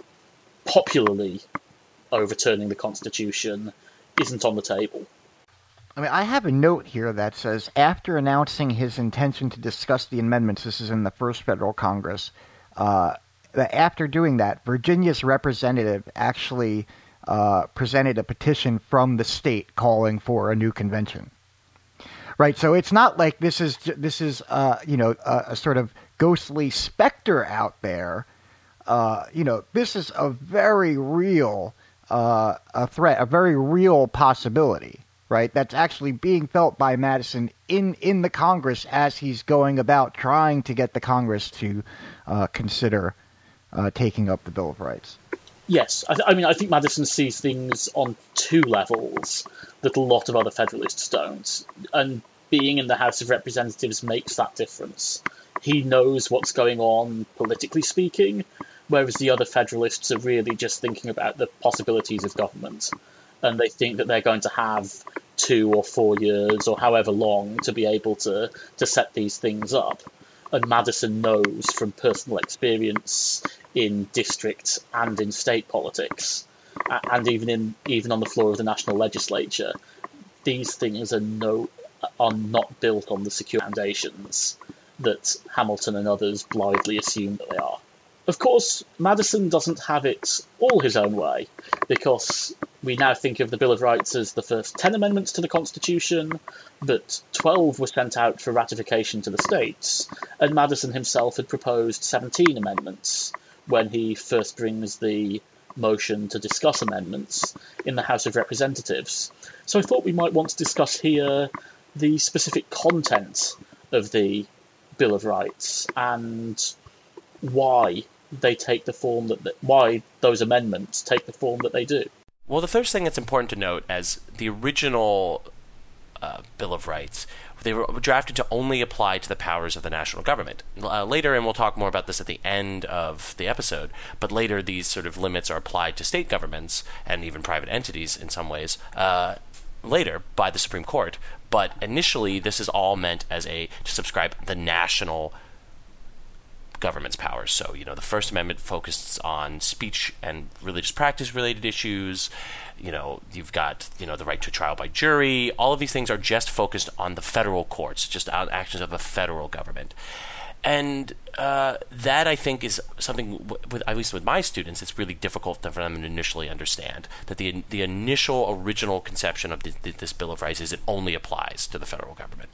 popularly overturning the Constitution isn't on the table. I mean, I have a note here that says, after announcing his intention to discuss the amendments, this is in the first federal Congress, uh, after doing that, Virginia's representative actually uh, presented a petition from the state calling for a new convention. Right, so it's not like this is this is uh, you know a, a sort of ghostly specter out there. Uh, you know, this is a very real uh, a threat, a very real possibility. Right, that's actually being felt by Madison in, in the Congress as he's going about trying to get the Congress to uh, consider uh, taking up the Bill of Rights. Yes, I, th- I mean, I think Madison sees things on two levels that a lot of other Federalists don't, and being in the House of Representatives makes that difference. He knows what's going on, politically speaking, whereas the other Federalists are really just thinking about the possibilities of government. And they think that they're going to have two or four years or however long to be able to, to set these things up. And Madison knows from personal experience in district and in state politics, and even in even on the floor of the national legislature, these things are no are not built on the secure foundations that Hamilton and others blithely assume that they are. Of course, Madison doesn't have it all his own way, because we now think of the Bill of Rights as the first ten amendments to the Constitution, but twelve were sent out for ratification to the states, and Madison himself had proposed seventeen amendments when he first brings the motion to discuss amendments in the House of Representatives. So I thought we might want to discuss here the specific content of the Bill of Rights and why they take the form that they, why those amendments take the form that they do. Well, the first thing that's important to note, as the original uh, Bill of Rights, they were drafted to only apply to the powers of the national government. Uh, later, and we'll talk more about this at the end of the episode, but later these sort of limits are applied to state governments and even private entities in some ways, uh, later by the Supreme Court. But initially, this is all meant as a to subscribe the national government's powers. So, you know, the First Amendment focuses on speech and religious practice related issues. You know, you've got, you know, the right to trial by jury. All of these things are just focused on the federal courts, just on actions of the federal government. And uh, that, I think, is something, with, at least with my students, it's really difficult for them to initially understand, that the the initial original conception of the, the, this Bill of Rights is it only applies to the federal government.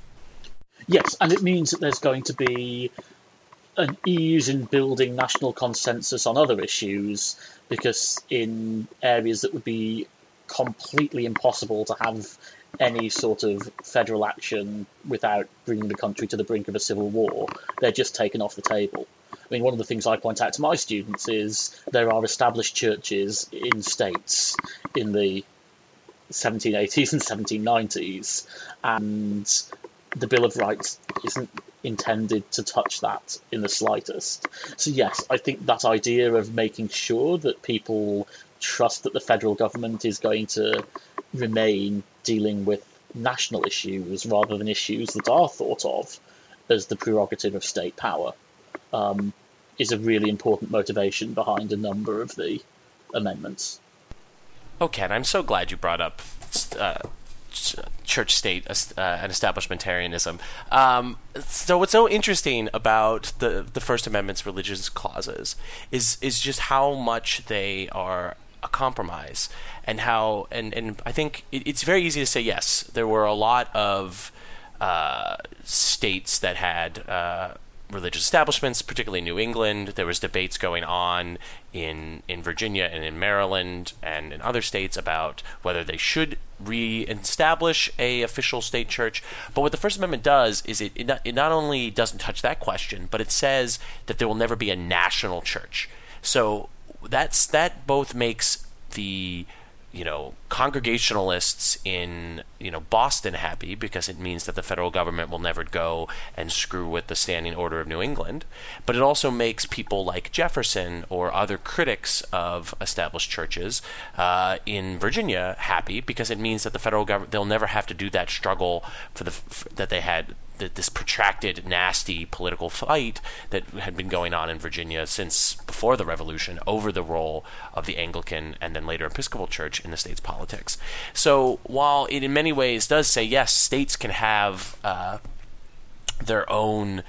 Yes, and it means that there's going to be an ease in building national consensus on other issues, because in areas that would be completely impossible to have any sort of federal action without bringing the country to the brink of a civil war, they're just taken off the table. I mean, one of the things I point out to my students is there are established churches in states in the seventeen eighties and seventeen nineties, and the Bill of Rights isn't intended to touch that in the slightest. So yes, I think that idea of making sure that people trust that the federal government is going to remain dealing with national issues rather than issues that are thought of as the prerogative of state power um, is a really important motivation behind a number of the amendments. Oh, Ken, I'm so glad you brought up uh, church-state uh, and establishmentarianism. Um, so what's so interesting about the the First Amendment's religious clauses is is just how much they are a compromise, and how and, and I think it, it's very easy to say yes, there were a lot of uh, states that had uh, religious establishments, particularly in New England. There was debates going on in in Virginia and in Maryland and in other states about whether they should re-establish a official state church. But what the First Amendment does is it, it, not, it not only doesn't touch that question, but it says that there will never be a national church. So that's that both makes the you know, Congregationalists in, you know, Boston happy, because it means that the federal government will never go and screw with the standing order of New England. But it also makes people like Jefferson or other critics of established churches uh, in Virginia happy, because it means that the federal government, they'll never have to do that struggle for the for, that they had, this protracted, nasty political fight that had been going on in Virginia since before the Revolution over the role of the Anglican and then later Episcopal Church in the state's politics. So while it in many ways does say, yes, states can have uh, their own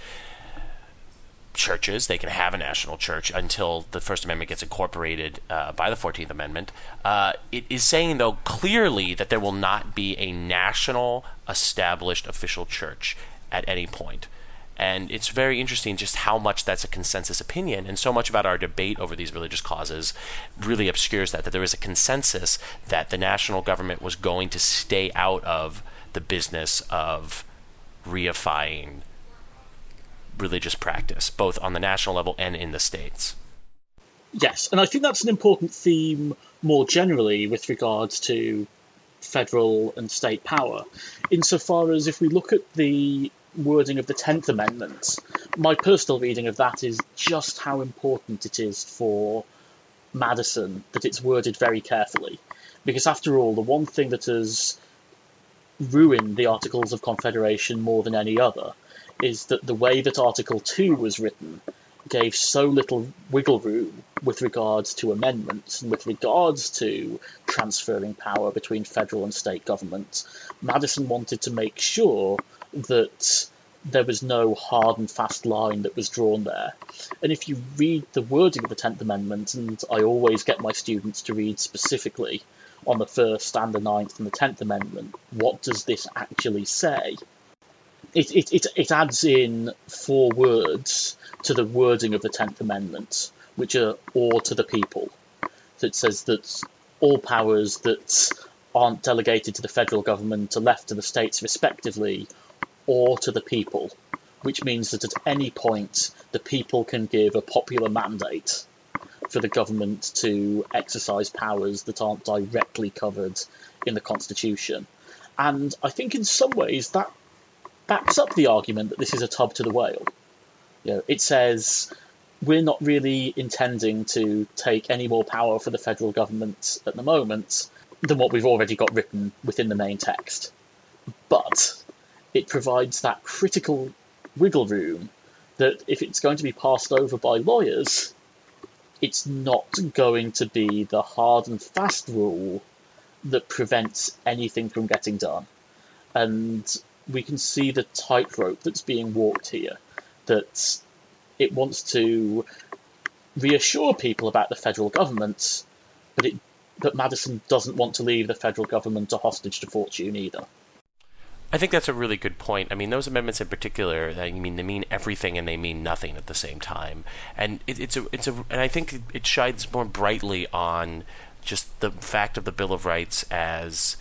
churches, they can have a national church until the First Amendment gets incorporated uh, by the fourteenth Amendment, uh, it is saying, though, clearly that there will not be a national established official church at any point. And it's very interesting just how much that's a consensus opinion, and so much about our debate over these religious clauses really obscures that, that there is a consensus that the national government was going to stay out of the business of reifying religious practice, both on the national level and in the states. Yes, and I think that's an important theme more generally with regards to federal and state power, insofar as if we look at the wording of the tenth Amendment, my personal reading of that is just how important it is for Madison that it's worded very carefully. Because after all, the one thing that has ruined the Articles of Confederation more than any other is that the way that Article two was written gave so little wiggle room with regards to amendments and with regards to transferring power between federal and state government. Madison wanted to make sure that there was no hard and fast line that was drawn there. And if you read the wording of the tenth Amendment, and I always get my students to read specifically on the First and the Ninth and the tenth Amendment, what does this actually say? It, it, it, it adds in four words to the wording of the tenth Amendment, which are "or to the people." So it says that all powers that aren't delegated to the federal government are left to the states respectively, or to the people, which means that at any point the people can give a popular mandate for the government to exercise powers that aren't directly covered in the Constitution. And I think in some ways that backs up the argument that this is a tub to the whale. You know, it says we're not really intending to take any more power for the federal government at the moment than what we've already got written within the main text. But it provides that critical wiggle room that if it's going to be passed over by lawyers, it's not going to be the hard and fast rule that prevents anything from getting done. And we can see the tightrope that's being walked here, that it wants to reassure people about the federal government, but it but Madison doesn't want to leave the federal government a hostage to fortune either. I think that's a really good point. I mean, those amendments in particular, I mean, they mean everything and they mean nothing at the same time. And it, it's a, it's a, and I think it shines more brightly on just the fact of the Bill of Rights as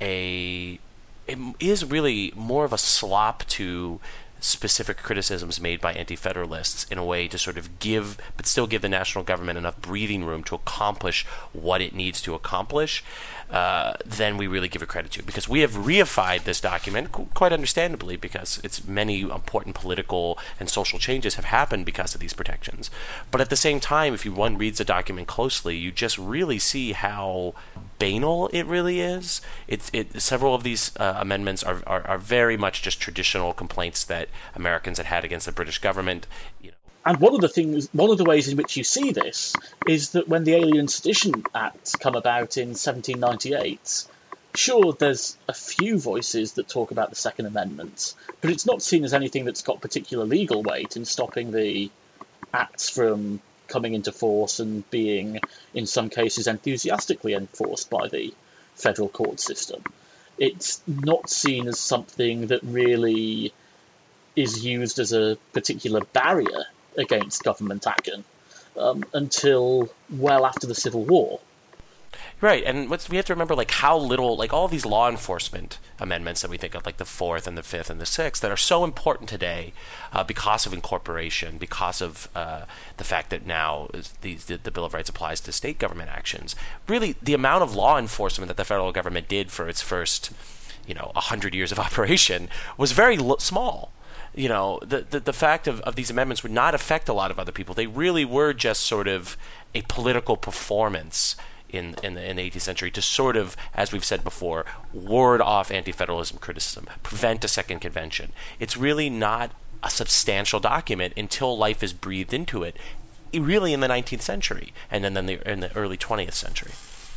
a, it is really more of a slop to specific criticisms made by anti-federalists in a way to sort of give, but still give the national government enough breathing room to accomplish what it needs to accomplish, uh, then we really give it credit to. Because we have reified this document, qu- quite understandably, because it's many important political and social changes have happened because of these protections. But at the same time, if you one reads the document closely, you just really see how banal it really is. It, it, several of these uh, amendments are, are, are very much just traditional complaints that Americans had had against the British government. You know. And one of the things, one of the ways in which you see this is that when the Alien Sedition Act come about in seventeen ninety-eight, sure, there's a few voices that talk about the Second Amendment, but it's not seen as anything that's got particular legal weight in stopping the acts from coming into force and being, in some cases, enthusiastically enforced by the federal court system. It's not seen as something that really is used as a particular barrier against government action um, until well after the Civil War. Right, and what's, we have to remember, like, how little, like, all these law enforcement amendments that we think of, like the Fourth and the Fifth and the Sixth, that are so important today uh, because of incorporation, because of uh, the fact that now these, the, the Bill of Rights applies to state government actions. Really, the amount of law enforcement that the federal government did for its first, you know, one hundred years of operation was very lo- small. You know, the, the, the fact of, of these amendments would not affect a lot of other people. They really were just sort of a political performance in in the, in the eighteenth century to sort of, as we've said before, ward off anti-federalism criticism, prevent a second convention. It's really not a substantial document until life is breathed into it, really in the nineteenth century, and then in the, in the early twentieth century.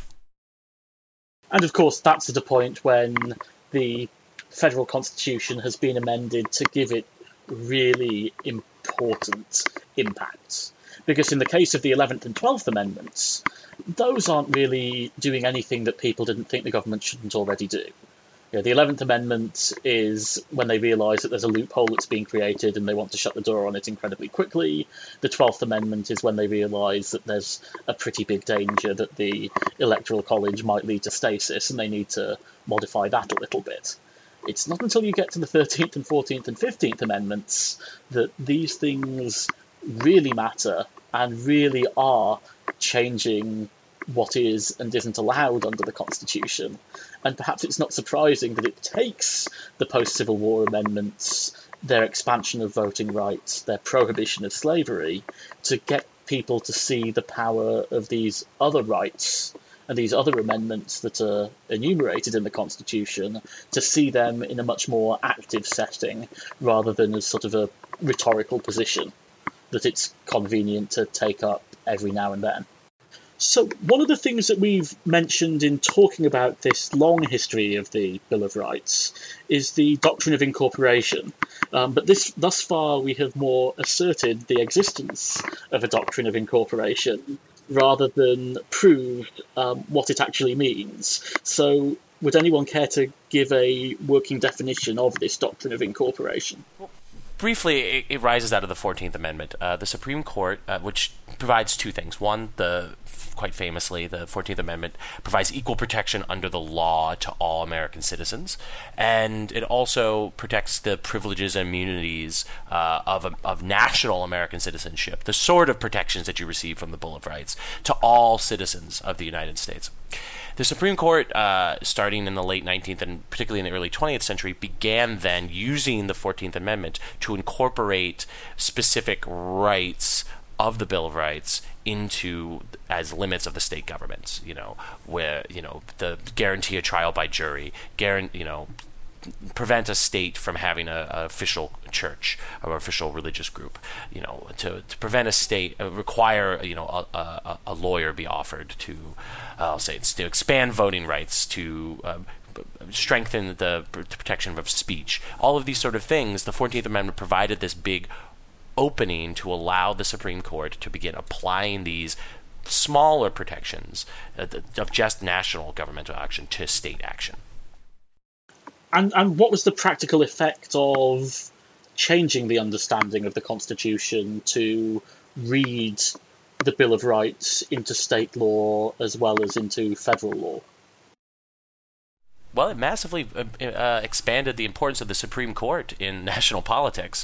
And of course, that's at a point when the federal constitution has been amended to give it really important impacts. Because in the case of the eleventh and twelfth Amendments, those aren't really doing anything that people didn't think the government shouldn't already do. You know, the eleventh Amendment is when they realise that there's a loophole that's being created and they want to shut the door on it incredibly quickly. The twelfth Amendment is when they realise that there's a pretty big danger that the Electoral College might lead to stasis and they need to modify that a little bit. It's not until you get to the thirteenth and fourteenth and fifteenth Amendments that these things really matter and really are changing what is and isn't allowed under the Constitution. And perhaps it's not surprising that it takes the post-Civil War amendments, their expansion of voting rights, their prohibition of slavery, to get people to see the power of these other rights and these other amendments that are enumerated in the Constitution, to see them in a much more active setting rather than as sort of a rhetorical position that it's convenient to take up every now and then. So one of the things that we've mentioned in talking about this long history of the Bill of Rights is the doctrine of incorporation. Um, but this, thus far, we have more asserted the existence of a doctrine of incorporation rather than proved um, what it actually means. So would anyone care to give a working definition of this doctrine of incorporation? Briefly, it, it rises out of the fourteenth Amendment. Uh, the Supreme Court, uh, which provides two things. One, the quite famously, the fourteenth Amendment provides equal protection under the law to all American citizens, and it also protects the privileges and immunities uh, of, of national American citizenship, the sort of protections that you receive from the Bill of Rights, to all citizens of the United States. The Supreme Court, uh, starting in the late nineteenth and particularly in the early twentieth century, began then using the fourteenth Amendment to incorporate specific rights of the Bill of Rights into as limits of the state governments. You know, where you know the guarantee a trial by jury, guarantee you know. prevent a state from having a, a official church or official religious group, you know, to, to prevent a state, uh, require, you know, a, a, a lawyer be offered to, uh, I'll say it's to expand voting rights, to uh, strengthen the protection of speech. All of these sort of things, the fourteenth Amendment provided this big opening to allow the Supreme Court to begin applying these smaller protections uh, of just national governmental action to state action. And and what was the practical effect of changing the understanding of the Constitution to read the Bill of Rights into state law as well as into federal law? Well, it massively uh, uh, expanded the importance of the Supreme Court in national politics.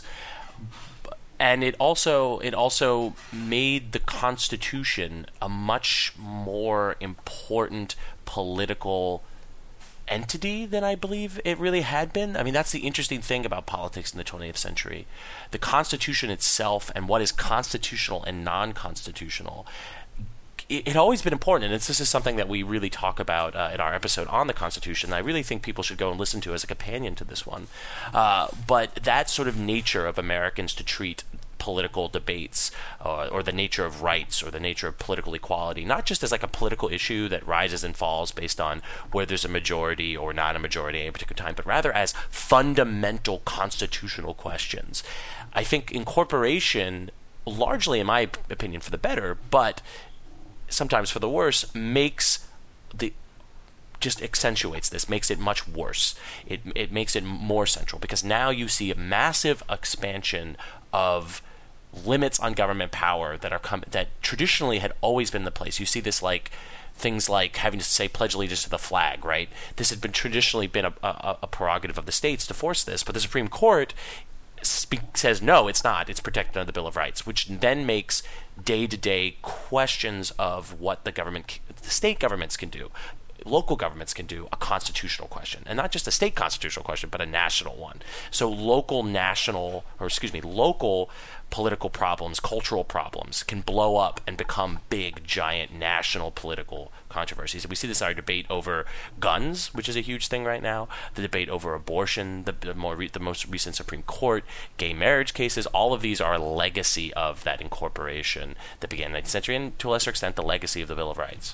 And it also it also made the Constitution a much more important political entity than I believe it really had been. I mean, that's the interesting thing about politics in the twentieth century. The Constitution itself and what is constitutional and non-constitutional, it, it always been important, and it's, this is something that we really talk about uh, in our episode on the Constitution. I really think people should go and listen to as a companion to this one. Uh, but that sort of nature of Americans to treat political debates uh, or the nature of rights or the nature of political equality, not just as like a political issue that rises and falls based on whether there's a majority or not a majority at a particular time, but rather as fundamental constitutional questions. I think incorporation, largely in my opinion for the better, but sometimes for the worse, makes the just accentuates this, makes it much worse. It it makes it more central, because now you see a massive expansion of limits on government power that are com- that traditionally had always been the place. You see this like things like having to say pledge allegiance to the flag, right? This had been traditionally been a, a, a prerogative of the states to force this, but the Supreme Court speak, says no, it's not. It's protected under the Bill of Rights, which then makes day-to-day questions of what the government, the state governments can do, local governments can do, a constitutional question, and not just a state constitutional question, but a national one. So local, national, or excuse me, local political problems, cultural problems can blow up and become big, giant national political controversies. And we see this in our debate over guns, which is a huge thing right now, the debate over abortion, the, the, more re- the most recent Supreme Court, gay marriage cases. All of these are a legacy of that incorporation that began in the nineteenth century, and to a lesser extent, the legacy of the Bill of Rights.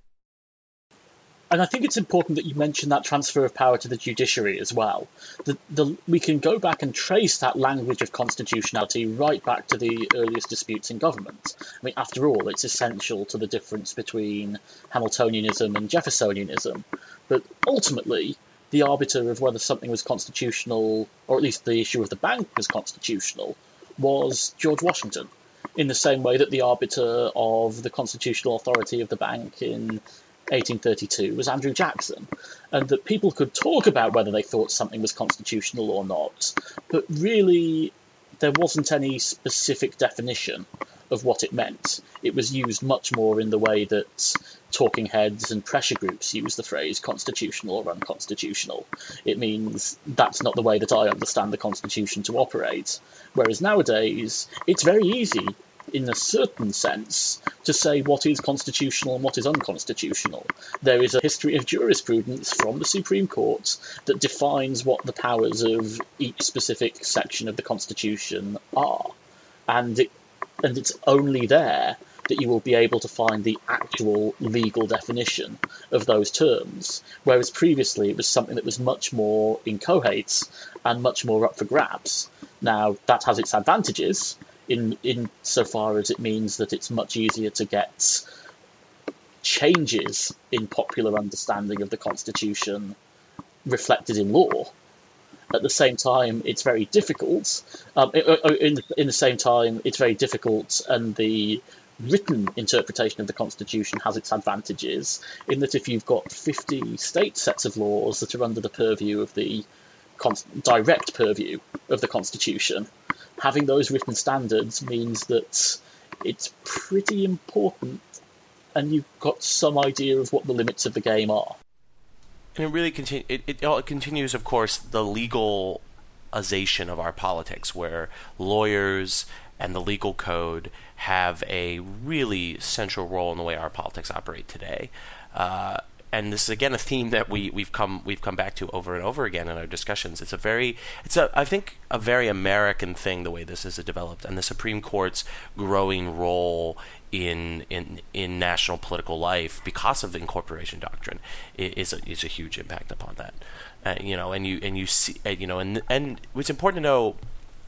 And I think it's important that you mention that transfer of power to the judiciary as well. The, the, we can go back and trace that language of constitutionality right back to the earliest disputes in government. I mean, after all, it's essential to the difference between Hamiltonianism and Jeffersonianism. But ultimately, the arbiter of whether something was constitutional, or at least the issue of the bank was constitutional, was George Washington, in the same way that the arbiter of the constitutional authority of the bank in eighteen thirty-two was Andrew Jackson, and that people could talk about whether they thought something was constitutional or not, but really there wasn't any specific definition of what it meant. It was used much more in the way that talking heads and pressure groups use the phrase constitutional or unconstitutional. It means that's not the way that I understand the Constitution to operate. Whereas nowadays, it's very easy, in a certain sense, to say what is constitutional and what is unconstitutional. There is a history of jurisprudence from the Supreme Court that defines what the powers of each specific section of the Constitution are. And, it, and it's only there that you will be able to find the actual legal definition of those terms, whereas previously it was something that was much more inchoate and much more up for grabs. Now, that has its advantages, in in so far as it means that it's much easier to get changes in popular understanding of the Constitution reflected in law. At the same time, it's very difficult. Um, in, in the same time, it's very difficult, and the written interpretation of the Constitution has its advantages, in that if you've got fifty state sets of laws that are under the purview of the con- direct purview of the Constitution, having those written standards means that it's pretty important, and you've got some idea of what the limits of the game are. And it really continu- it, it, it continues, of course, the legalization of our politics, where lawyers and the legal code have a really central role in the way our politics operate today. Uh, and this is again a theme that we we've come we've come back to over and over again in our discussions. It's a very it's a I think a very American thing, the way this is developed, and the Supreme Court's growing role in in in national political life because of the incorporation doctrine is a, is a huge impact upon that. Uh, you know, and you and you see uh, you know, and and it's important to know.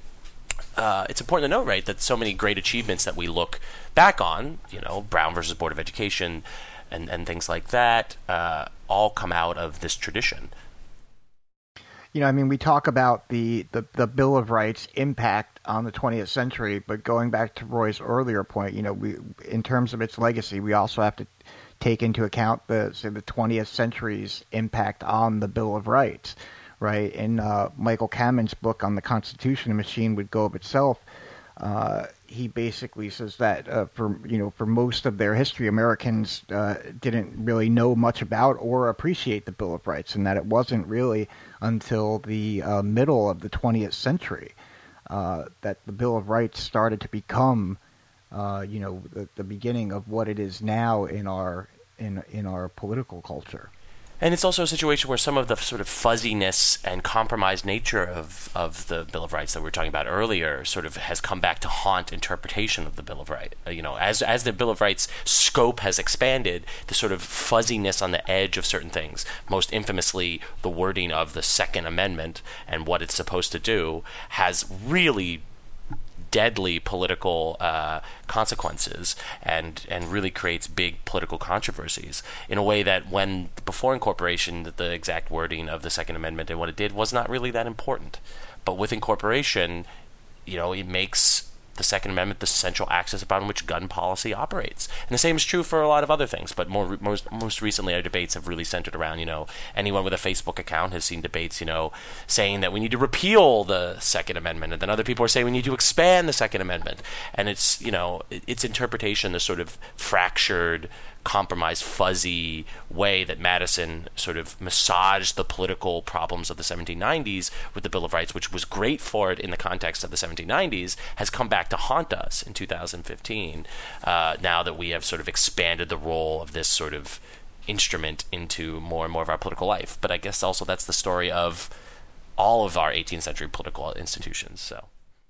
Uh, it's important to note, right, that so many great achievements that we look back on, you know, Brown versus Board of Education, and, and things like that, uh, all come out of this tradition. You know, I mean, we talk about the, the, the Bill of Rights impact on the twentieth century, but going back to Roy's earlier point, you know, we in terms of its legacy, we also have to take into account the say the twentieth century's impact on the Bill of Rights. Right, in uh, Michael Kamen's book on the Constitution, A Machine Would Go of Itself, uh, he basically says that uh, for you know for most of their history, Americans uh, didn't really know much about or appreciate the Bill of Rights, and that it wasn't really until the uh, middle of the twentieth century uh, that the Bill of Rights started to become, uh, you know, the, the beginning of what it is now in our in in our political culture. And it's also a situation where some of the sort of fuzziness and compromised nature of, of the Bill of Rights that we were talking about earlier sort of has come back to haunt interpretation of the Bill of Rights. You know, as as the Bill of Rights scope has expanded, the sort of fuzziness on the edge of certain things, most infamously the wording of the Second Amendment and what it's supposed to do, has really deadly political uh, consequences and and really creates big political controversies in a way that when before incorporation the exact wording of the Second Amendment and what it did was not really that important. But with incorporation, you know, it makes the Second Amendment the central axis upon which gun policy operates. And the same is true for a lot of other things, but more most most recently our debates have really centered around, you know, anyone with a Facebook account has seen debates, you know, saying that we need to repeal the Second Amendment, and then other people are saying we need to expand the Second Amendment. And it's, you know, its interpretation, the sort of fractured, compromised, fuzzy way that Madison sort of massaged the political problems of the seventeen nineties with the Bill of Rights, which was great for it in the context of the seventeen nineties, has come back to haunt us in two thousand fifteen, uh, now that we have sort of expanded the role of this sort of instrument into more and more of our political life. But I guess also that's the story of all of our eighteenth century political institutions. So,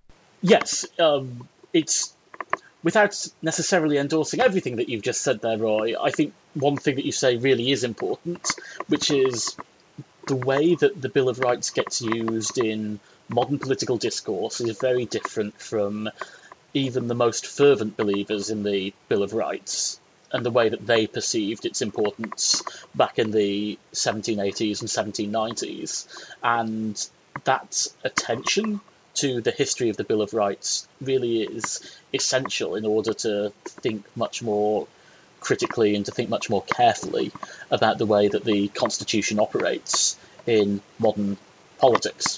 yes, um, it's... Without necessarily endorsing everything that you've just said there, Roy, I think one thing that you say really is important, which is the way that the Bill of Rights gets used in modern political discourse is very different from even the most fervent believers in the Bill of Rights and the way that they perceived its importance back in the seventeen eighties and seventeen nineties. And that attention to the history of the Bill of Rights really is essential in order to think much more critically and to think much more carefully about the way that the Constitution operates in modern politics.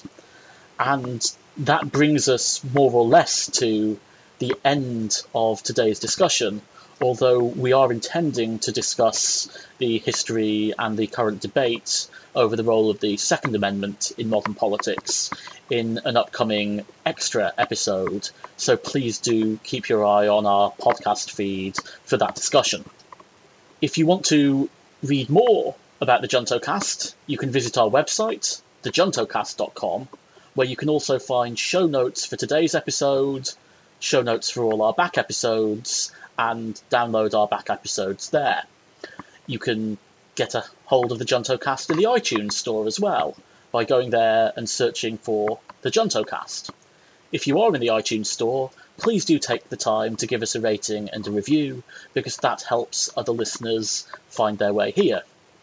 And that brings us more or less to the end of today's discussion, although we are intending to discuss the history and the current debate over the role of the Second Amendment in modern politics in an upcoming extra episode, so please do keep your eye on our podcast feed for that discussion. If you want to read more about the JuntoCast, you can visit our website, the juntocast dot com, where you can also find show notes for today's episode, show notes for all our back episodes, and download our back episodes there. You can get a hold of the JuntoCast in the iTunes store as well, by going there and searching for the JuntoCast. If you are in the iTunes store, please do take the time to give us a rating and a review, because that helps other listeners find their way here.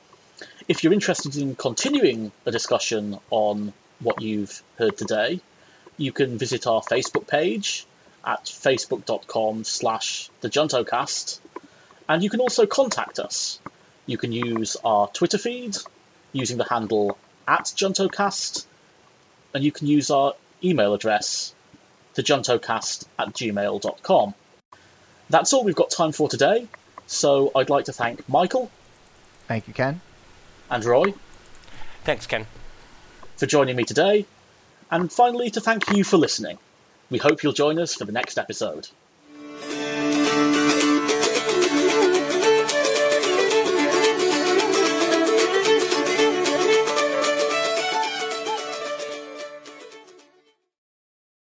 If you're interested in continuing the discussion on what you've heard today, you can visit our Facebook page at facebook.com slash the JuntoCast, and you can also contact us. You can use our Twitter feed using the handle at JuntoCast, and you can use our email address, thejuntocast at gmail dot com. That's all we've got time for today, so I'd like to thank Michael. Thank you, Ken. And Roy. Thanks, Ken. For joining me today, and finally to thank you for listening. We hope you'll join us for the next episode.